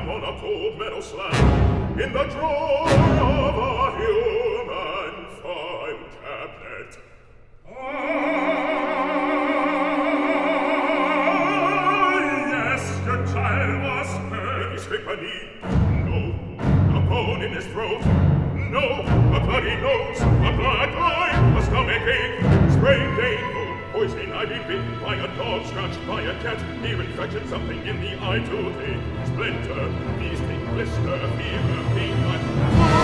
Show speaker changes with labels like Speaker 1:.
Speaker 1: come on a cold metal slab in the drawer of a human file cabinet. Yes, your child was hurt. His company. No, a bone in his throat. No, a bloody nose, a black eye, a stomach ache, sprained ankle, poison ivy bitten by a dog, scratched by a cat, ear infection, something in the eye, toothache, splinter, bee sting, blister, fever, pain,